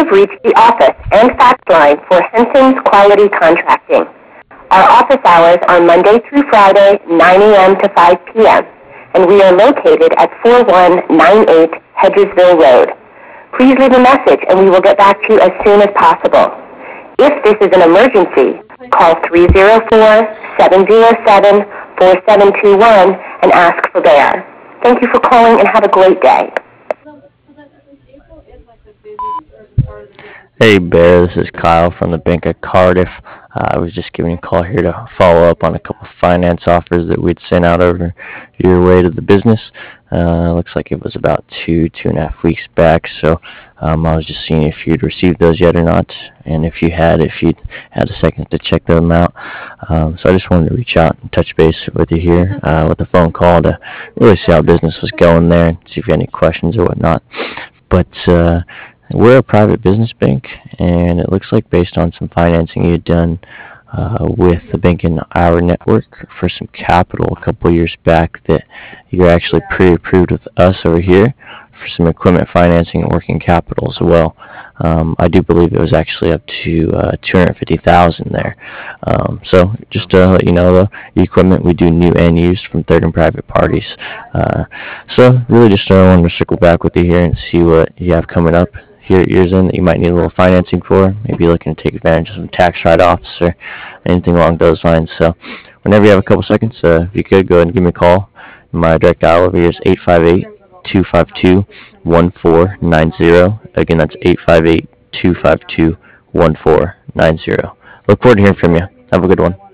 have reached the office and fax line for Henson's Quality Contracting. Our office hours are Monday through Friday, 9 a.m. to 5 p.m., and we are located at 4198 Hedgesville Road. Please leave a message and we will get back to you as soon as possible. If this is an emergency, call 304-707-4721 and ask for Bear. Thank you for calling and have a great day. Hey Bear, this is Kyle from the Bank of Cardiff. I was just giving you a call here to follow up on a couple finance offers that we'd sent out over your way to the business. Looks like it was about 2.5 weeks back, so I was just seeing if you'd received those yet or not, and if you'd had a second to check them out. So I just wanted to reach out and touch base with you here with a phone call to really see how business was going there and see if you had any questions or whatnot. But we're a private business bank, and it looks like based on some financing you had done with the bank in our network for some capital a couple years back that you're actually pre-approved with us over here for some equipment financing and working capital as well. I do believe it was actually up to $250,000 there. So just to let you know, though, the equipment we do new and used from third and private parties. So really just wanted to circle back with you here and see what you have coming up here at year's end that you might need a little financing for. Maybe you're looking to take advantage of some tax write-offs or anything along those lines. So whenever you have a couple seconds, if you could, go ahead and give me a call. My direct dial over here is 858-252-1490. Again, that's 858-252-1490. Look forward to hearing from you. Have a good one.